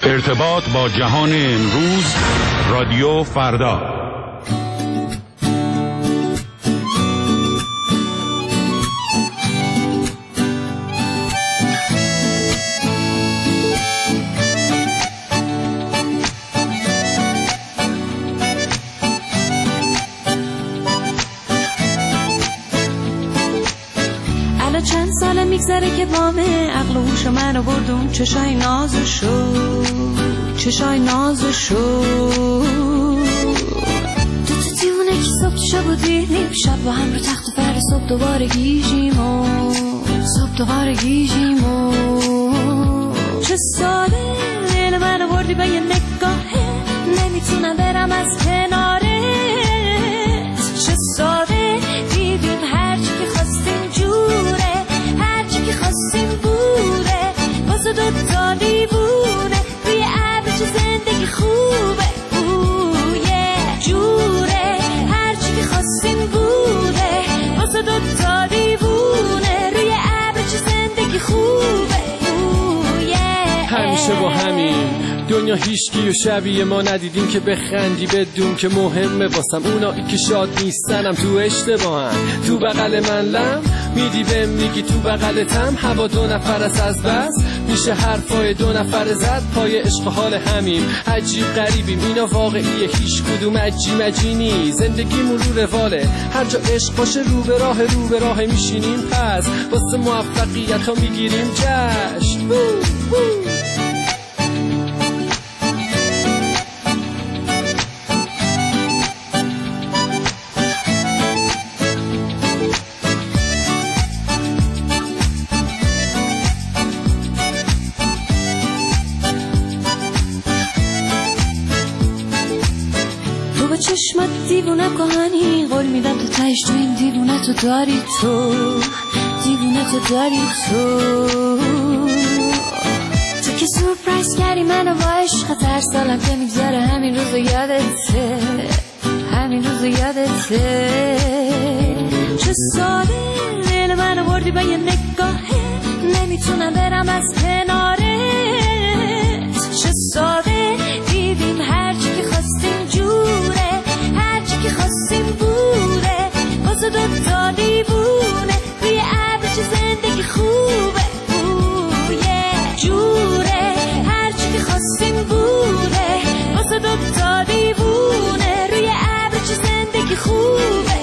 ارتباط با جهان امروز، رادیو فردا. چند سال میگذره که بامه عقل و هوش منو بردون چشای نازشو تو دیونه که صبح شب و دیدیم شب با هم رو تخت و فر صبح دوباره گیجیم و چه ساله دل منو بردی به یه نگاهه نمیتونم برم از کنارت چه ساده دیدیم هرچی که خواستیم جوره هرچی که خواستیم بوده واسه دوتا دیوونه روی ابر چه زندگی خوبه جوره هرچی که خواستیم بوده واسه دوتا دیوونه روی ابر چه زندگی خوبه همیشه با همین دنیا هیچکی و شبیه ما ندیدیم که بخندی بدون که مهمه واسم اونایی که شاد نیستنم تو اشتباهن تو بغل من لم میدی بهم میگی تو بغلتم هوا دو نفر از بس میشه حرفای دو نفر زد پای عشق حال همیم عجیب غریبیم اینا واقعیه هیچ کدوم عجی نی زندگیمون رو رواله هر جا عشق باشه رو به راه میشینیم پس واسه موفقیت ها میگیریم جشن چشمت دیوونه کهانی قول میدم تو تهش تو این دیوونه تو داری تو که سورپرایز کردی منو با عشق هر سالم که میگذره همین روزو یادته چه ساده دل منو بردی به یه نگاهه نمیتونم برم از کنارت چه ساده دیدیم هرچی که خواستیم جوره هرچی که خواستیم بوده واسه دوتا دیوونه روی ابر چه زندگی خوبه جوره هرچی که خواستیم بوده واسه دوتا دیوونه روی ابر چه زندگی خوبه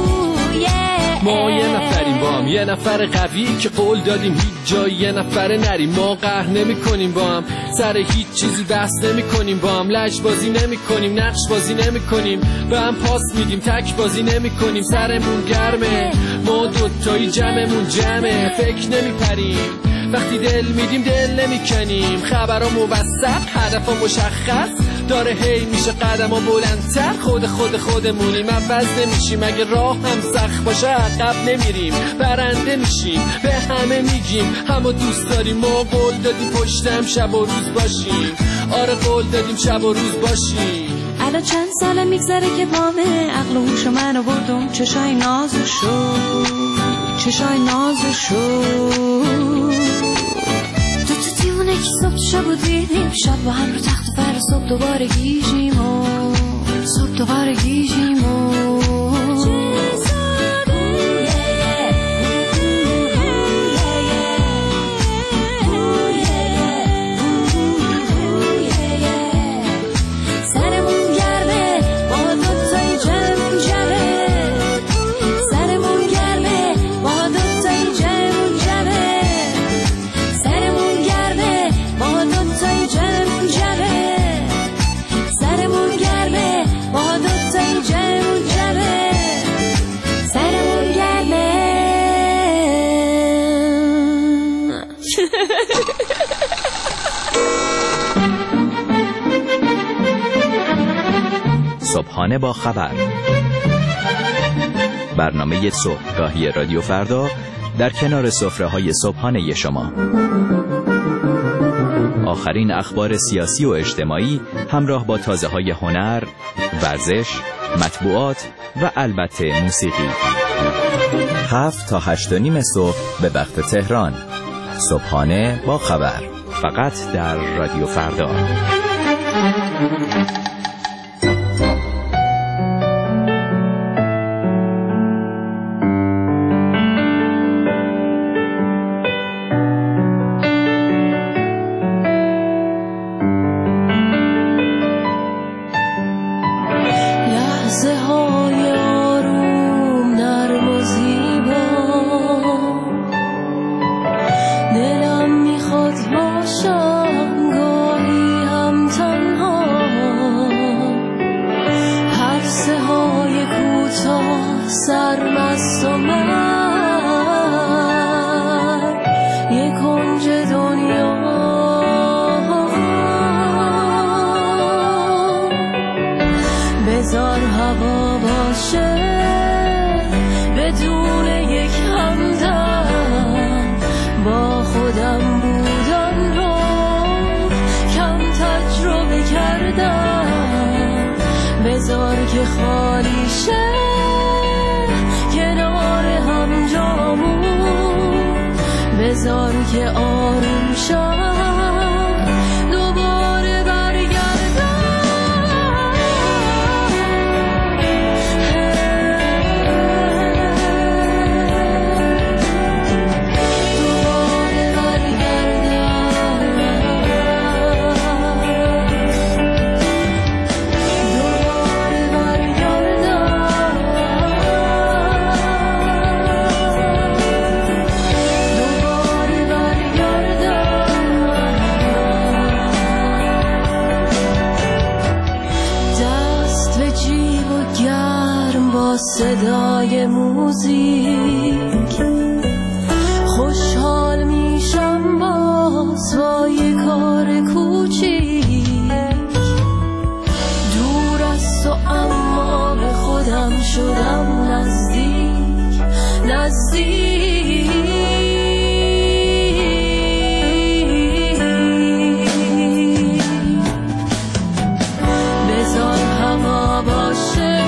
ما یه نفریم با هم یه نفر قوی که قول دادیم هیچ جایی یه نفر نریم ما قهر نمی کنیم با هم سر هیچ چیزی بحث نمی کنیم با هم لج بازی نمی کنیم نقش بازی نمی کنیم به هم پاس میدیم تک بازی نمی کنیم سرمون گرمه ما دوتایی جمعمون جمعه فکر نمی پریم وقتی دل میدیم دل نمی کنیم خبرها موثق هدفها مشخص داره هی میشه قدم ها بلندتر خودمونیم عوض نمیشیم اگه راه هم سخت باشه عقب نمیریم برنده میشیم به همه میگیم همه دوست داریم ما قول دادیم پشتم شب و روز باشیم آره قول دادیم شب و روز باشیم الان چند ساله میگذره که بامه عقل و هوش منو بردم چشای نازشو تو دیوونه که صبح شب و دیدیم شب با هم رو تخت و فر صبح دوباره گیجیم و صبحانه با خبر، برنامه صبحگاهی رادیو فردا در کنار سفره‌های صبحانه شما. آخرین اخبار سیاسی و اجتماعی همراه با تازه‌های هنر، ورزش، مطبوعات و البته موسیقی. 7 تا 8:30 صبح به وقت تهران. صبحانه با خبر. فقط در رادیو فردا. بذار هوا باشه بدون یک همدم، با خودم بودن رو کم تجربه کردم. بذار که خالی شه کنار هم جامون، بذار که آروم شم صدای موزیک. خوشحال میشم باز با یه کار کوچیک، دور از تو اما به خودم شدم نزدیک نزدیک. بذار هوا باشه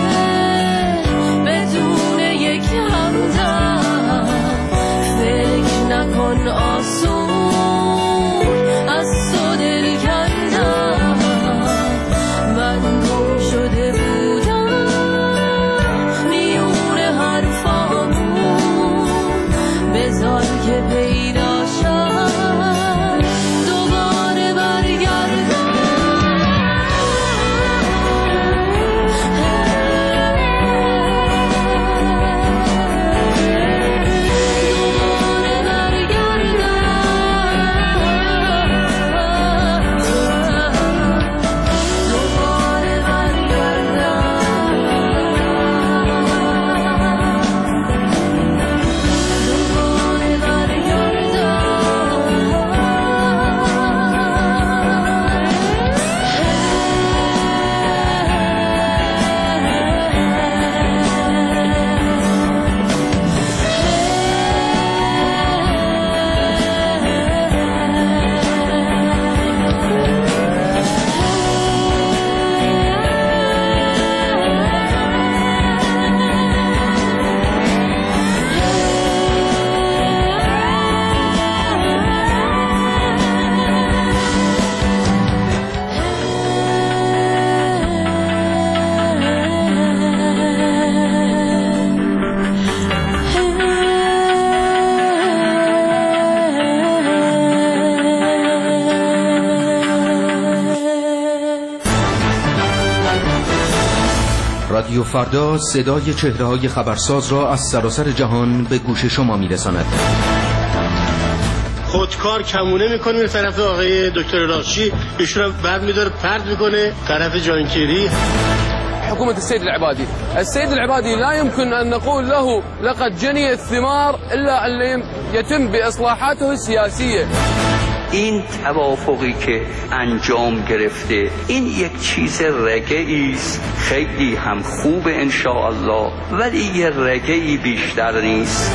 رادیو فردا صدای چهره‌های خبرساز را از سراسر جهان به گوش شما می‌رساند. خودکار کمونه میکنه به طرف آقای دکتر راشی، ایشون رو بعد میداره پرد میکنه طرف جانکیری. حكومة السيد العبادي لا يمكن أن نقول له لقد جني الثمار إلا أن يتم بإصلاحاته السياسية. این توافقی که انجام گرفته این یک چیز رگه‌ای است، خیلی هم خوب ان شاء الله، ولی یه رگه‌ای بیشتر نیست.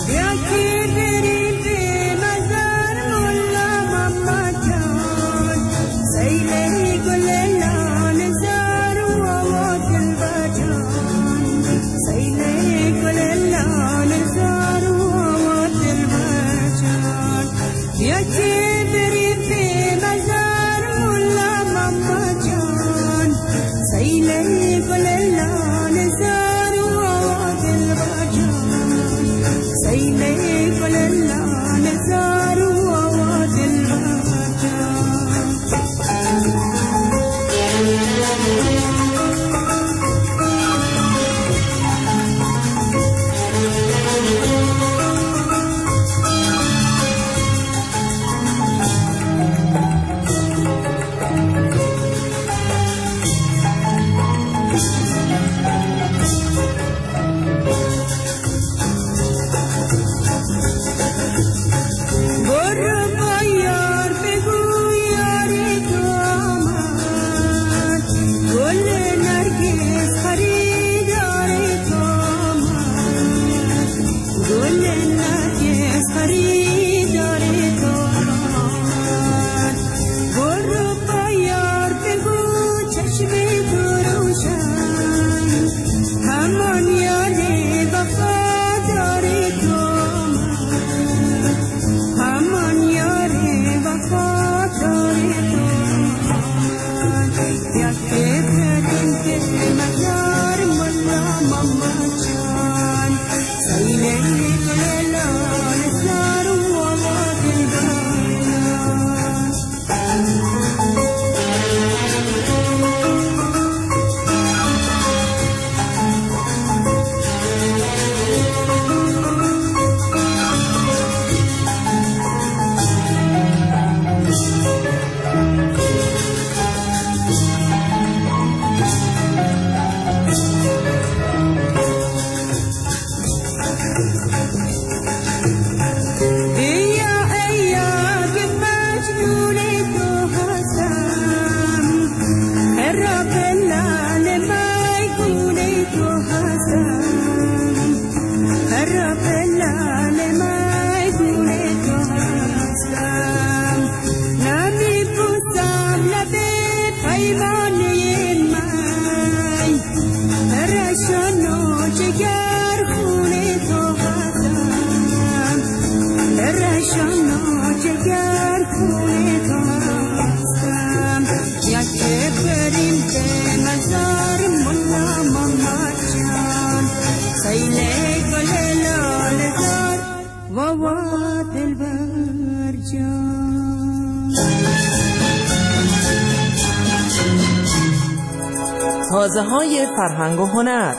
تازه‌های فرهنگ و هنر.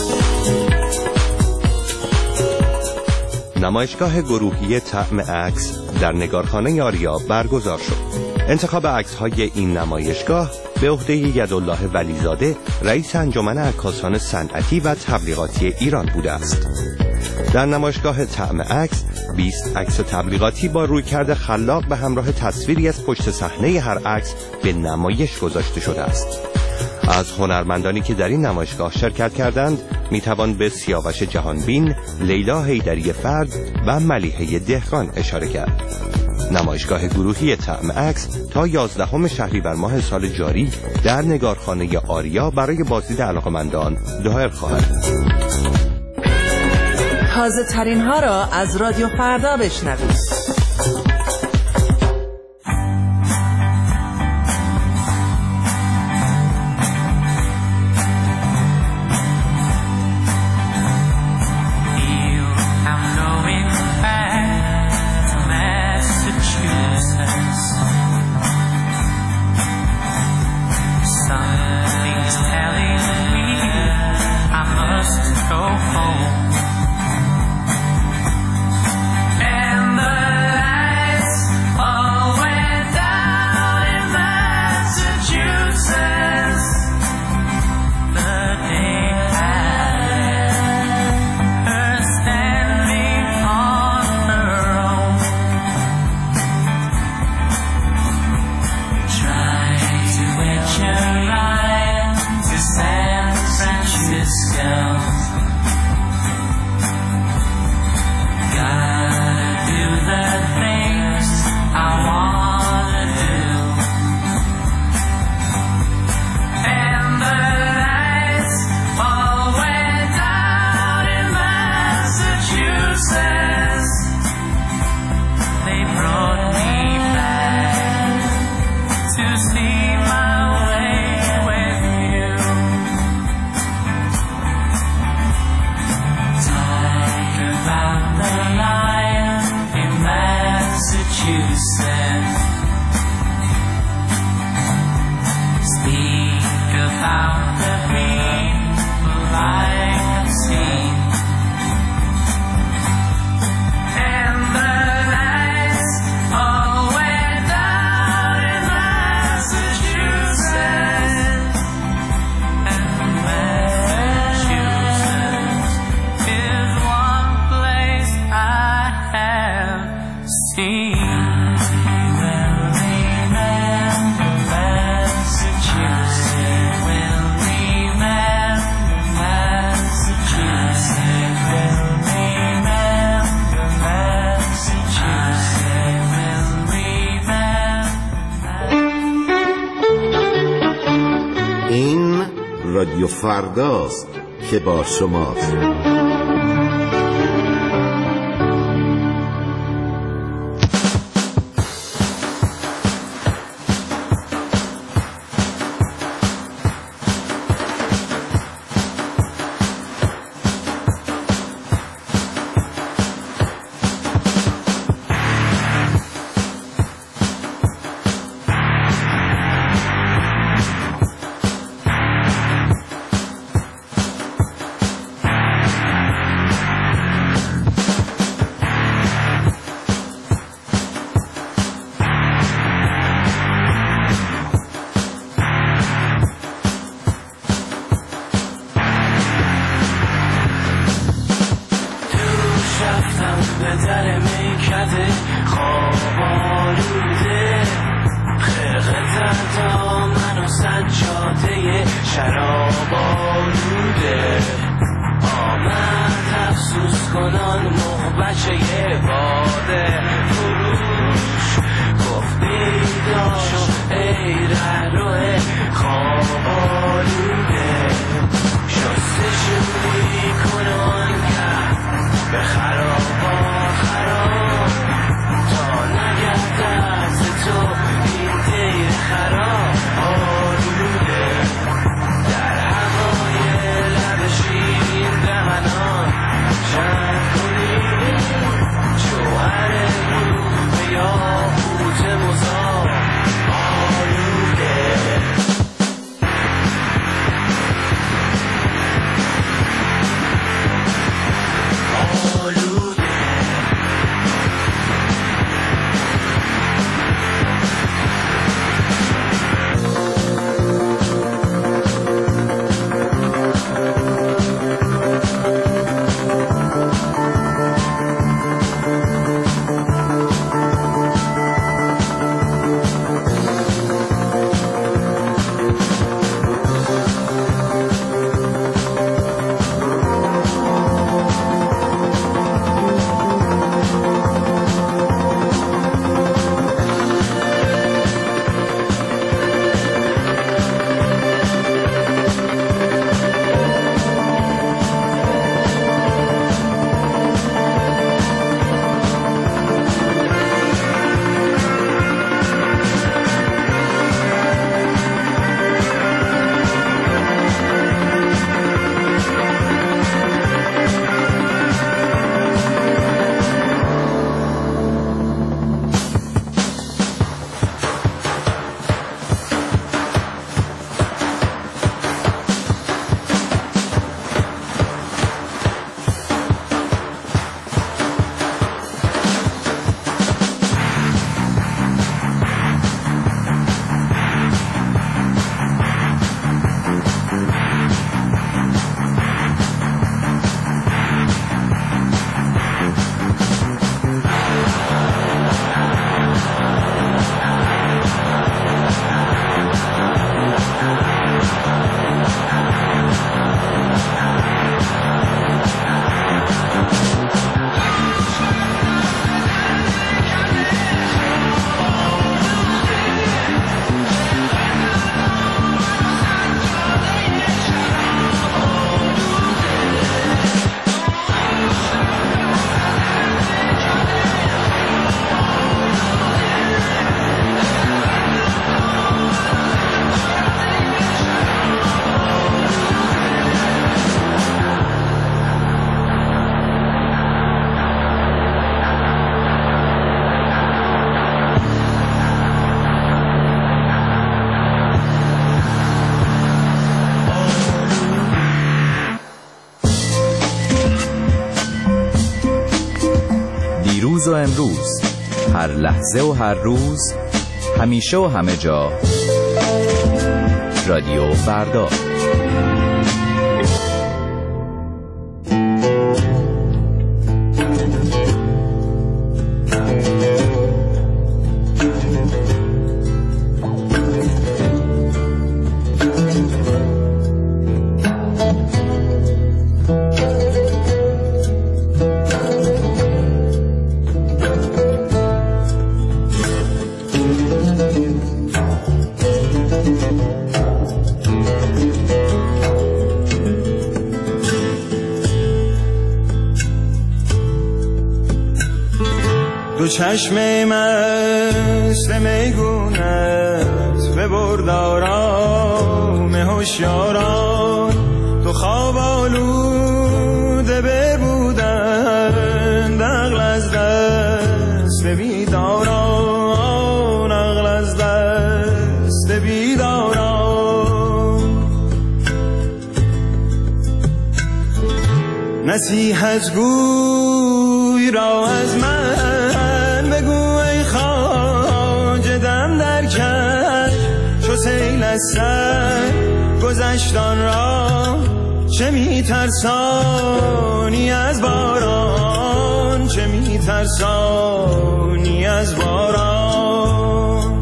نمایشگاه گروهی طعم عکس در نگارخانه آریا برگزار شد. انتخاب عکس‌های این نمایشگاه به عهده یدالله ولیزاده، رئیس انجمن عکاسان صنعتی و تبلیغاتی ایران بوده است. در نمایشگاه طعم عکس 20 عکس تبلیغاتی با رویکرد خلاق به همراه تصویری از پشت صحنه هر عکس به نمایش گذاشته شده است. از هنرمندانی که در این نمایشگاه شرکت کردند میتوان به سیاوش جهانبین، لیلا حیدری فرد و ملیحه دهقان اشاره کرد. نمایشگاه گروهی طعم عکس تا 11 شهریور ماه سال جاری در نگارخانه آریا برای بازدید علاقه‌مندان دایر خواهد. تازه ترین ها را از رادیو فردا بشنوید. رادیو فرداست که با شماست. دیروز و امروز، هر لحظه و هر روز، همیشه و همه جا، رادیو فردا. دو چشم مست میگونت ببرد آرام هوشیاران، تو خواب آلوده ببودند عقل از دست بیداران، عقل از دست بیداران. نصیحت گوی را از من بگو ای خواجه دم در کش، چو سیل از سر گذشتان را چه میترسانی از باران، چه میترسانی از باران.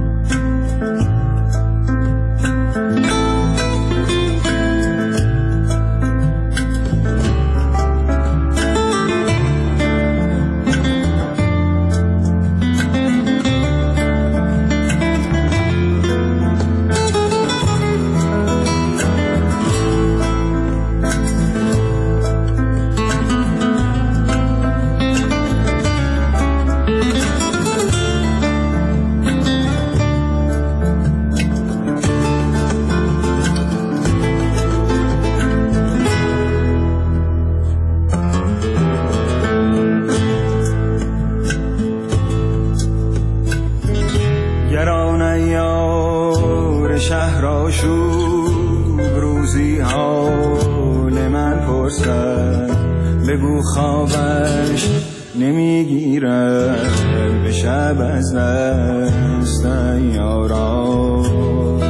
بگو خوابش نمیگیره به شب از دست یاران.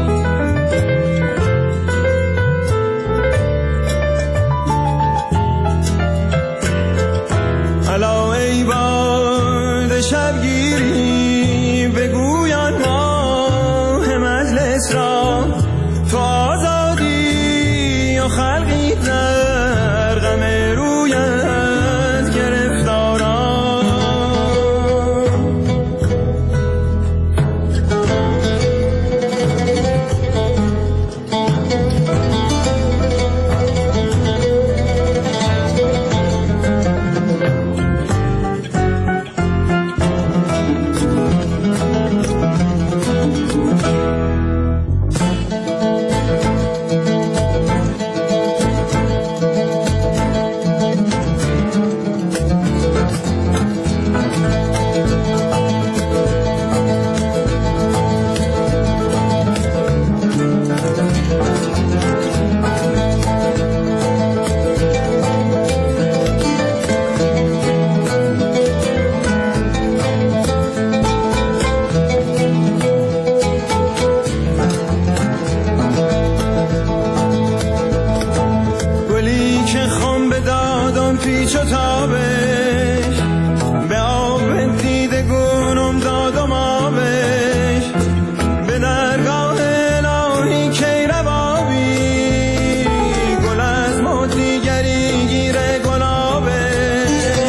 الا ای باد شبگیری بگویان ماه مجلس را، تو آزادی و خلقی در غم رویت گرفتاران. پیچ و تابش به آب دیده گونم دادم آبش، به درگاه الهی کی ربابی گل از ما دیگری گیره گلابش.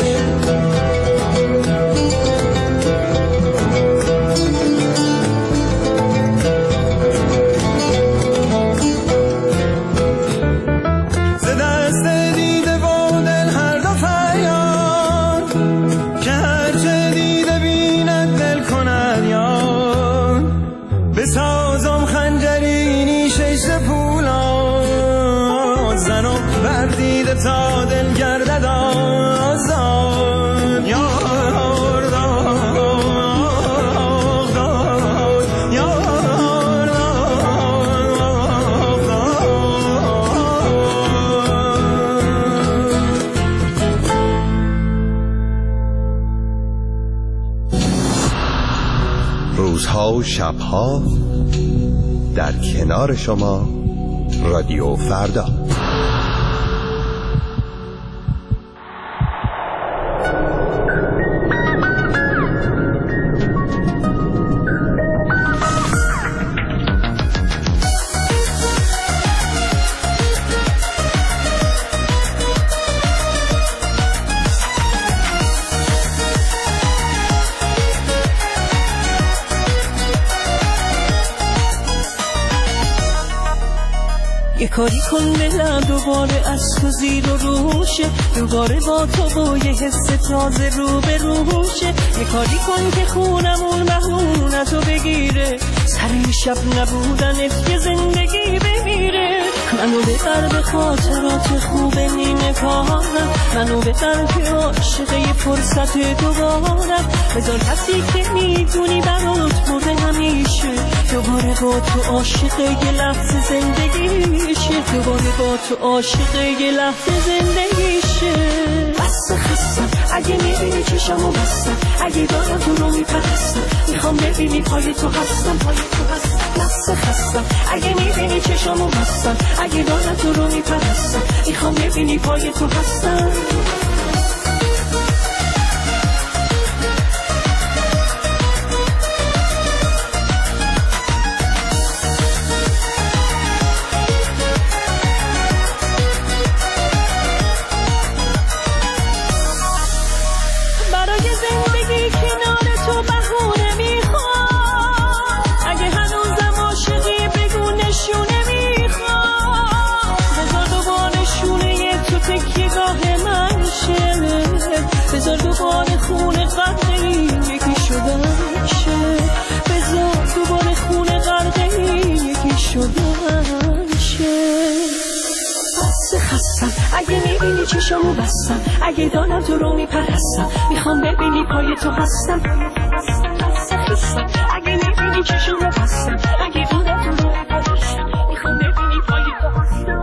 ز دست دیده و دل هر دو فریاد که هرچه دیده بیند دل کند یاد، بسازم خنجری نیشش ز پولاد، زنم بر دیده تا دل گردد آزاد. یار روزها و شبها در کنار شما رادیو فردا. کاری کن دلم دوباره از تو زیر و روشه، دوباره با تو با یه حس تازه رو به روشه. یه کاری کن که خونمون بهون از تو بگیره، سر شب نبودنت یه زندگی بمیره. منو ببر به خاطرات خوب نیمه کارم، منو ببر که عاشقه فرصت دوبارم. بذار کسی که میدونی برات مرده همیشه، دوباره با تو عاشقه یه لحظه زندگیشه، دوباره با تو عاشقه یه لحظه زندگیشه. بس خستم اگه میبینی چشمو بستم، اگه دارم تو رو میپرستم، میخوام ببینی پای تو هستم، پای تو هستم. بس خستم اگه میبینی چشمو بستم، اگه دارم تو رو میپرستم، میخوام ببینی پای تو هستم. بذار دوباره خونه غرقه یکی شدن شه، بذار دوباره خونه غرقه یکی شدن شه. بس خستم اگه میبینی چشمو بستم، اگه دارم تو رو میپرستم، میخوام ببینی پای تو هستم. بس خستم اگه میبینی چشمو بستم، اگه دارم تو رو میپرستم، میخوام ببینی پای تو هستم.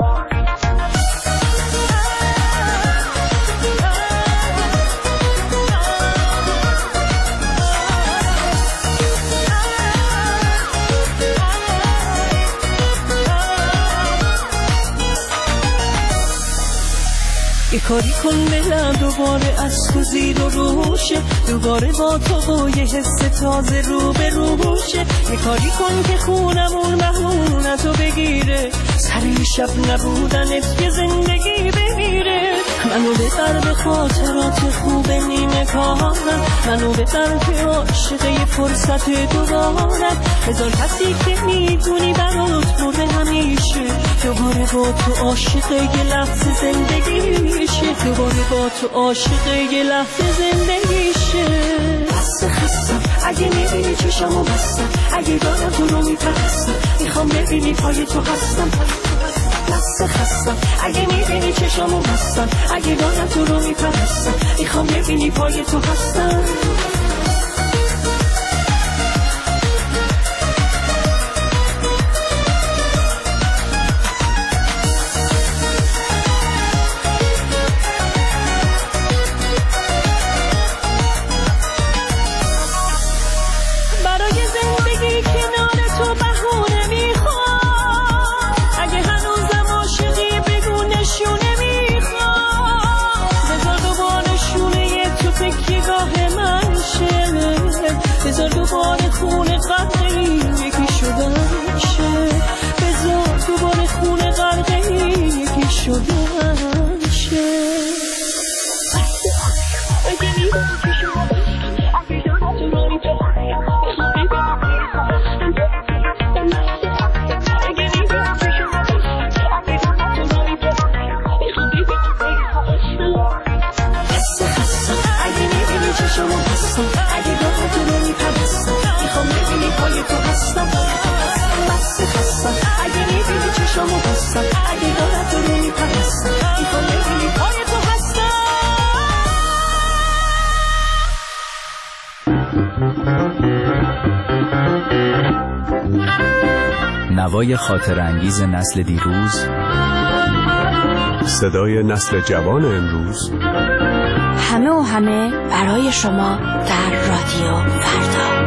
یه کاری کن دلم دوباره از تو زیر و روشه، دوباره با تو با یه حس تازه رو به روشه. یه کاری کن که خونمون بهون از تو بگیره، سر شب نبودنت یه زندگی بمیره. منو ببر به خاطرات خوب نیمه کارم، منو ببر که عاشقه فرصت دوبارم. بذار کسی که میدونی برات مرده همیشه، دوباره با تو عاشقه یه لحظه زندگیشه، دوباره با تو عاشقه یه لحظه زندگیشه. بس خستم اگه میبینی چشمو بستم، اگه دارم تو رو میپرستم، میخوام ببینی پای تو هستم. بس خستم اگه میبینی چشمو بستم، اگه دارم تو رو میپرستم، میخوام ببینی پای تو هستم. بذار دوباره خونه غرقه یکی شدن شه، بذار دوباره خونه غرقه یکی شدن شه. اگه میبینی که شما اگه دارم تو رو میپرستم، اگه میبینی که شما اگه دارم تو رو میپرستم، میخوام ببینی پای تو هستم. بس خستم اگه میبینی که شما هستم، اگه دارم تو رو میپرستم، میخوام ببینی پای تو هستم. بس خستم اگه میبینی چشمو بستم، اگه دارم تو رو میپرستم، میخوام ببینی پای تو هستم. نوای خاطر انگیز نسل دیروز، صدای نسل جوان امروز، همه و همه برای شما در رادیو فردا.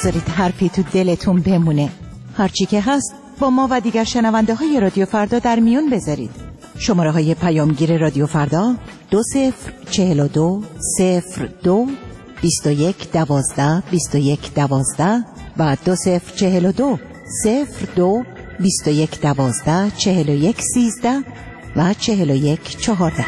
نذارید حرفی تو دلتون بمونه. هرچی که هست با ما و دیگر شنونده های رادیو فردا در میون بذارید. شماره های پیامگیر رادیو فردا 2042 02 21 12 21 12 و 2042 02 21 12 41 13 و 41 14.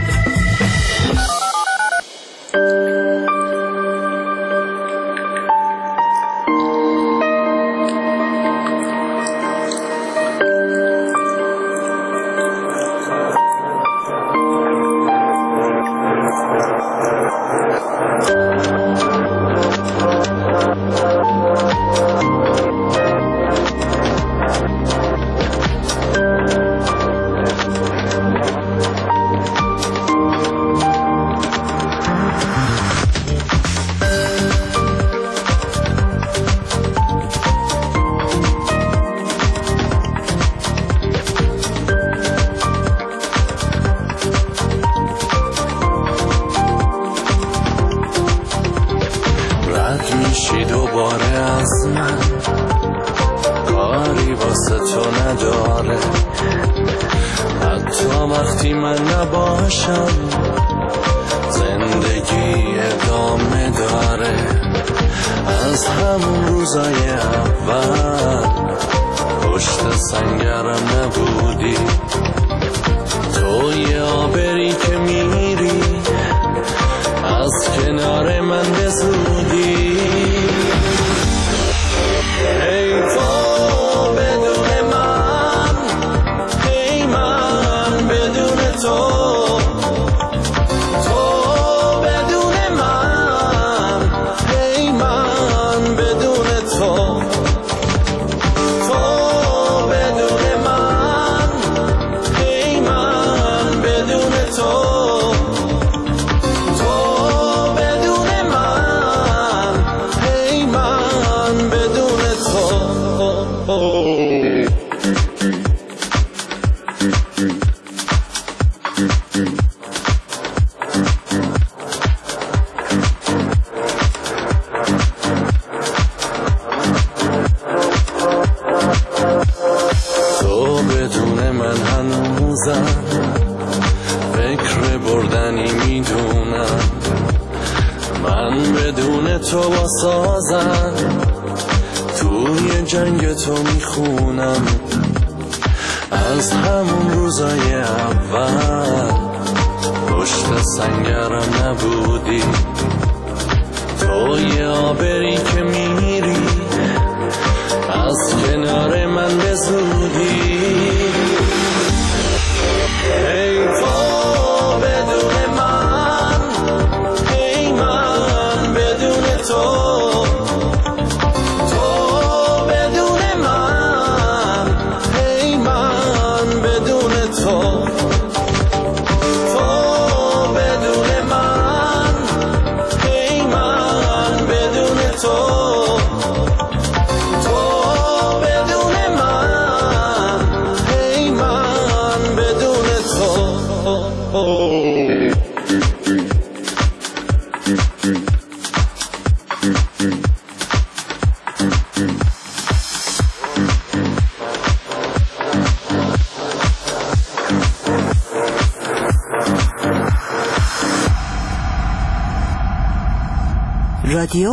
رادیو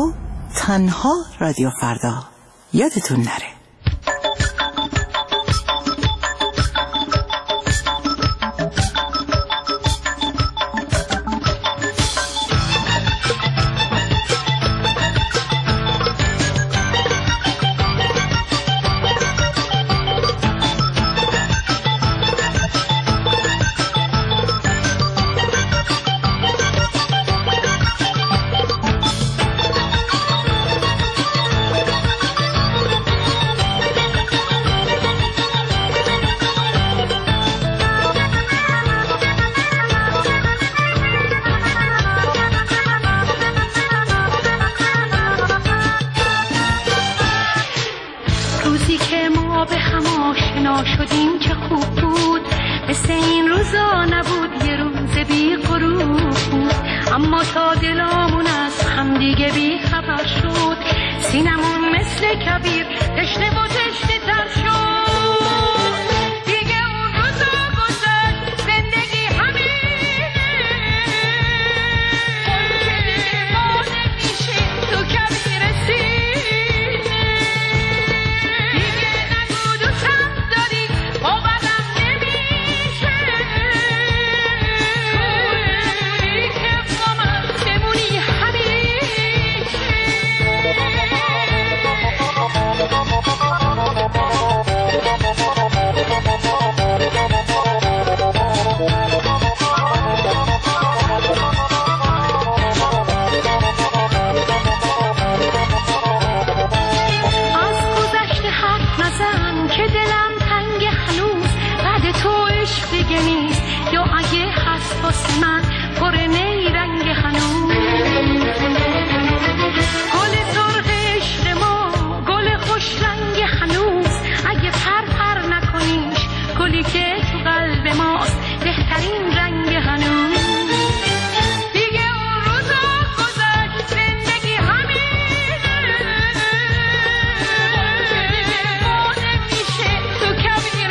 تنها رادیو فردا، یادتون نره. سینمون مثل کبیر تشنه و تشنه تر شد دیگه اون روزا گذشت زندگی همینه ما نمیشه تو کبیر سینه دیگه نگو دوستم داری باورم نمیشه توی که با من بمونی من پر نیرنگ هنوز گل سرخ عشق ما گل خوش رنگ هنوز اگه پر نکنیش گلی که تو قلب ماست بهترین رنگ هنوز دیگه اون روزا گذشت زندگی همینه ما نمیشه تو کبیر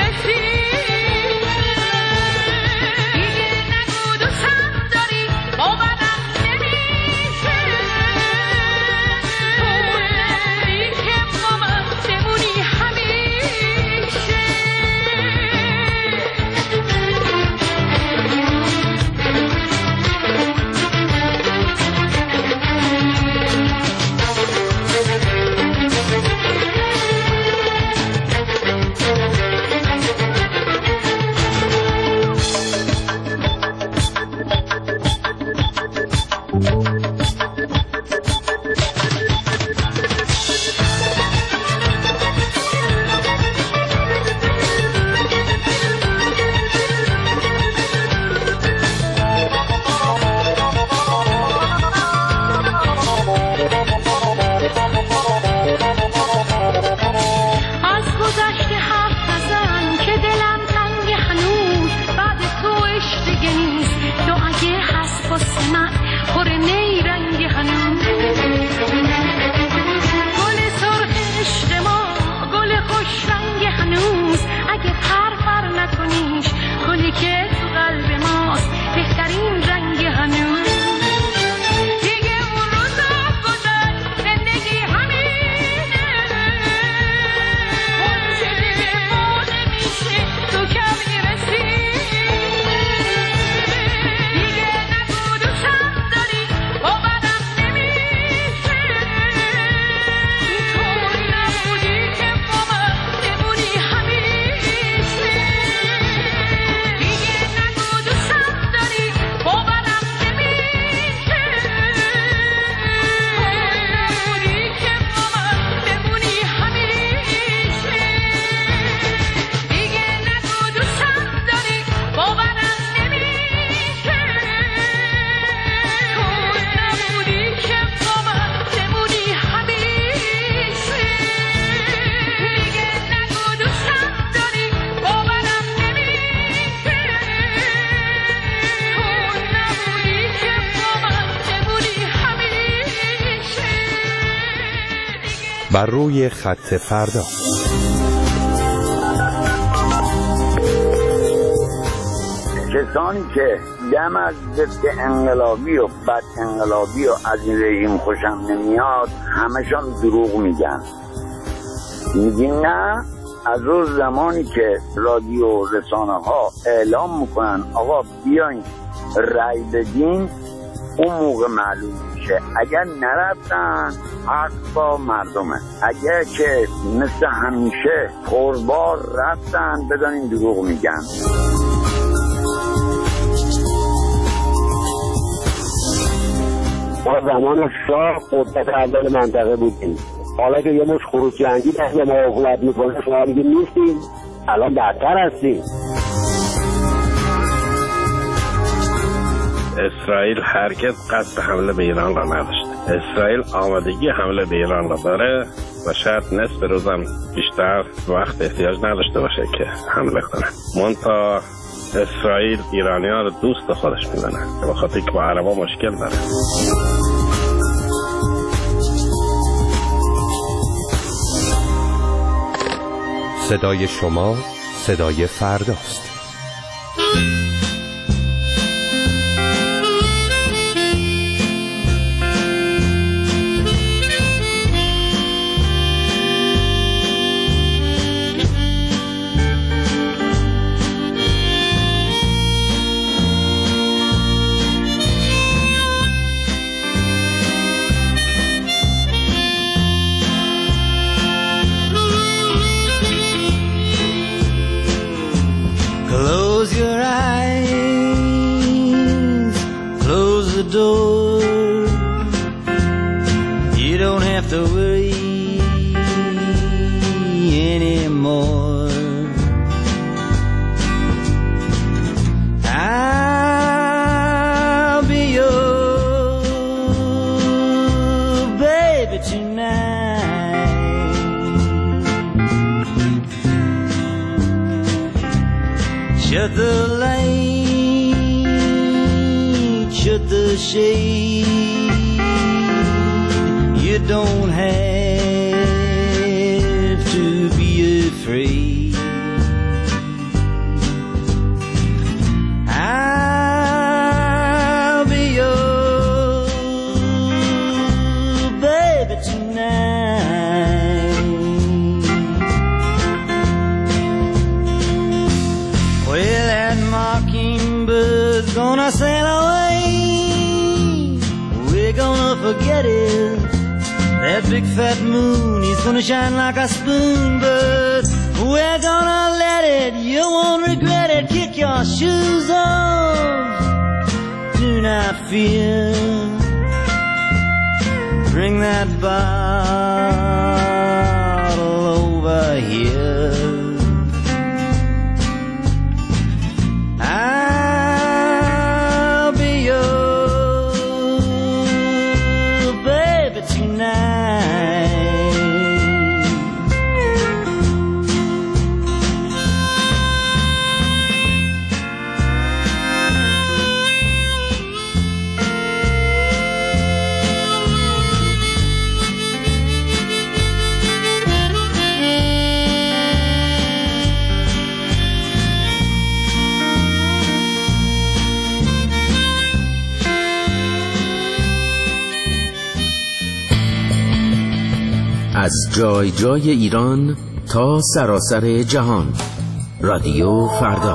بر روی خط فردا. کسانی که دم از ضد انقلابی و بد انقلابی و از این رژیم خوشم نمیاد همشان دروغ میگن. میگن نه، از اون زمانی که رادیو رسانه ها اعلام میکنن آقا بیاین رای بدین اون موقع معلوم میشه. اگر نرفتن حق با مردمه، اگر که مثل همیشه پربار رفتن بدانین دروغ میگن. ما زمان شاه قدرت اول منطقه بودیم، حالا که یه مش خروج جنگی دست ما حکومت میکنه شما میگید نیستیم، الان بدتر هستیم. اسرائیل هرگز قصد حمله به ایران را نداشت. اسرائیل آمادگی حمله به ایران را داره و شاید نصف روزم بیشتر وقت احتیاج نداشته باشه که حمله کنه. منتها اسرائیل ایرانیان رو دوست خودش میدونه به خاطر که با عربا مشکل داره. صدای شما صدای فرداست. Close your eyes, close the door. You don't have to worry anymore. I'll be your baby tonight. Shut the light, shut the shade. You don't have to be afraid. I'll be your baby tonight. Well, that mockingbird's gonna sail away. We're gonna forget it. That big fat moon is gonna shine like a spoon, but we're gonna let it. You won't regret it. Kick your shoes off. Do not fear. Bring that bottle over here. I'll be your baby tonight. از جای جای ایران تا سراسر جهان، رادیو فردا.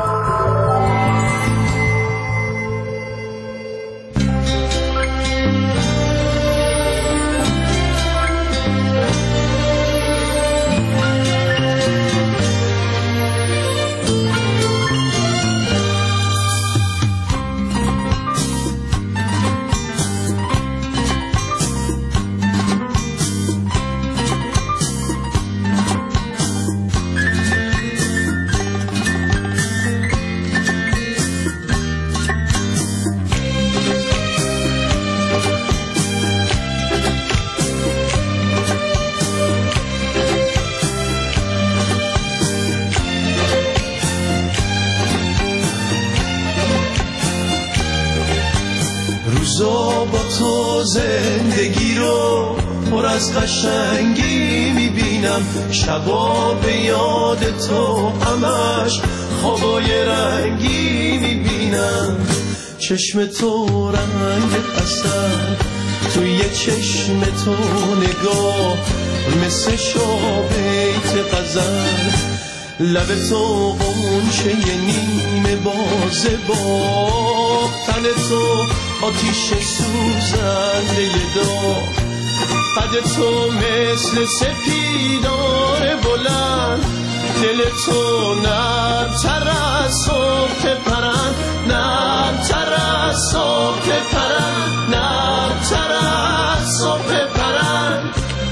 روزا با تو زندگی رو پر از قشنگی میبینم، شبا به یاد تو همش خوابای رنگی میبینم. چشم تو رنگ عسل، توی چشم تو نگاه مثل شابیت غزل، لب تو غنچه نیمه بازه با تن تو آتیش سوزنده داغ، قد تو مثل سپیدار بلند، دل تو نرم‌تر از صبح پرند، نرم‌تر از صبح پرند، نرم‌تر از صبح پرند.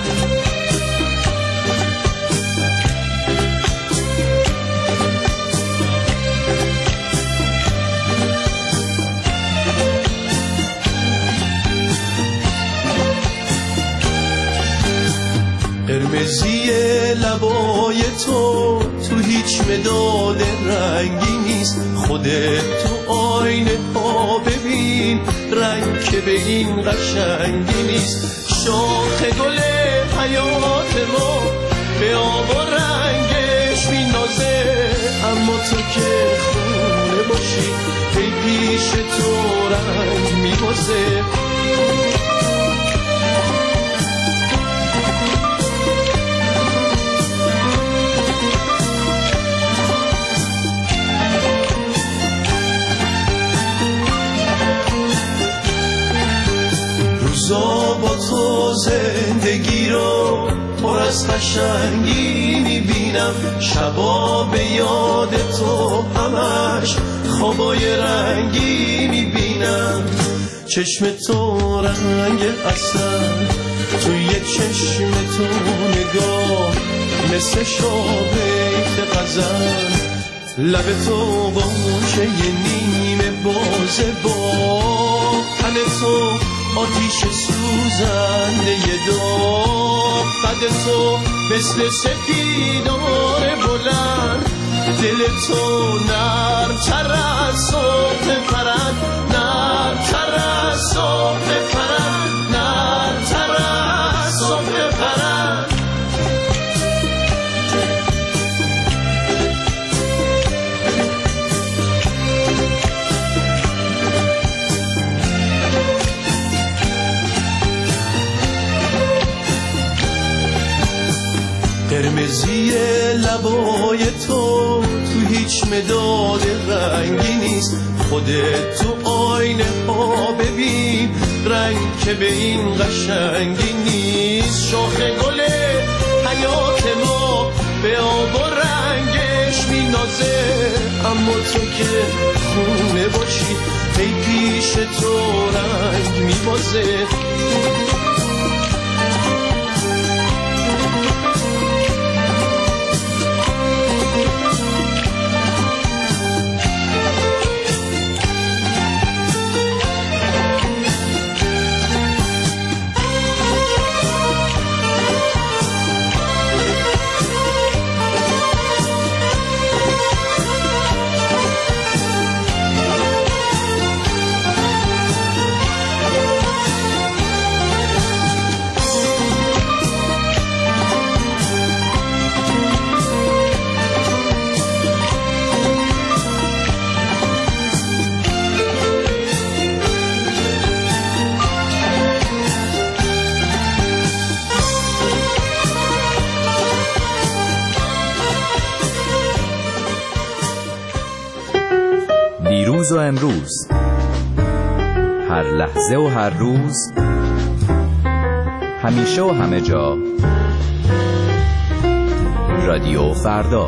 قرمزی لبای تو هیچ مداد رنگی نیست، خودت تو آینه ها ببین، رنگ که به این قشنگی نیست. شاخ گل حیات ما به آب و رنگش می که خونه باشی ای پیش تو رنگ میبازه. روزا با تو زندگی رو پر از قشنگی میبینم، شبا به یاد تو همش خوابای رنگی میبینم. چشم تو رنگ عسل، توی چشم تو نگاه مثل شابیت غزل، لب تو باشه یه نیمه بازه با تن تو آتیش سوزنده داغ، قد تو مثل سپیدار بلند، دل تو نرم‌تر از صبح پرند، نرم‌تر از صبح پرند، نرم‌تر از صبح پرند. قرمزی لبای تو هیچ مداد رنگی نیست، خودت تو آینه ها ببین رنگ که به این قشنگی نیست. شاخ گل حیات ما به آب و رنگش مینازه، اما تو که خونه باشی ای پیش تو رنگ میبازه. دیروز و امروز، هر لحظه و هر روز، همیشه و همه جا، رادیو فردا.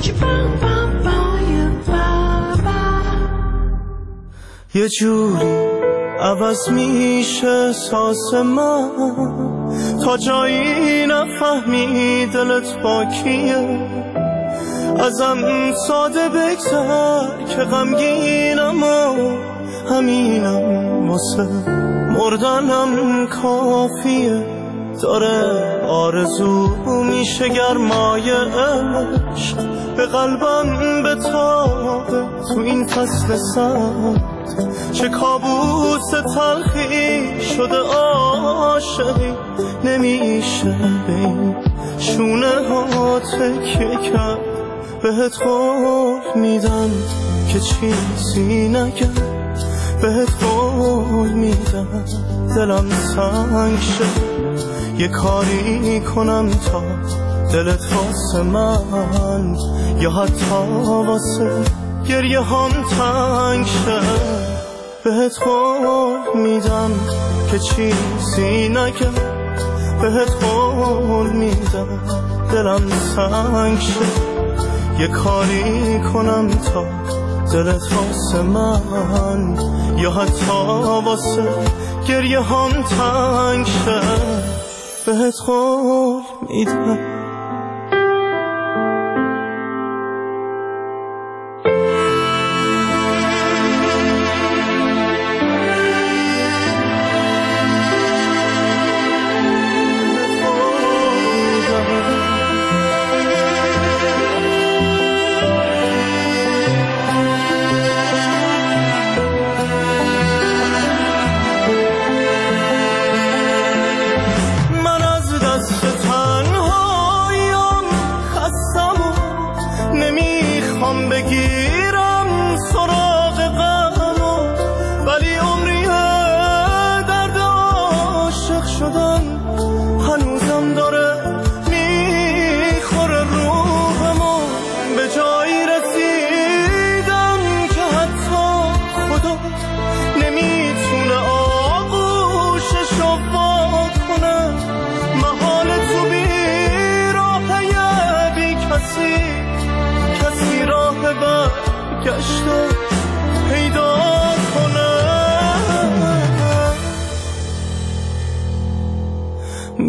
یه جوری عوض میشه احساس من تا جایی نفهمی دلت با کیه. ازم ساده بگذر که غمگینم و همینم واسه مردنم کافیه. داره آرزو میشه گرمای عشق به قلبم بتابه تو این فصل سرد. چه کابوس تلخی شده عاشقی، نمیشه به این شونه ها تکیه کرد. بهت قول میدم که چیزی نگم، بهت قول میدم دلم سنگ شد. یه کاری کنم تا دلت واسه من یا حتی واسه گریه هم تنگ شد. بهت قول میدم که چیزی نگم، بهت قول میدم دلم سنگ شد. یه کاری کنم تا دلت واسه من یا حتی واسه گریه هم تنگ شد. بهت قول میدم. من از دست تنها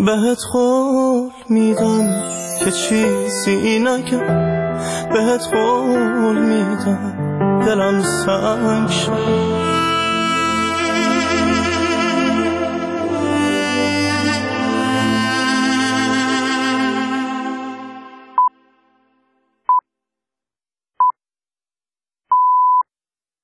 بهت قول میدم که چیزی نگم، بهت قول میدم دلم سنگ شد.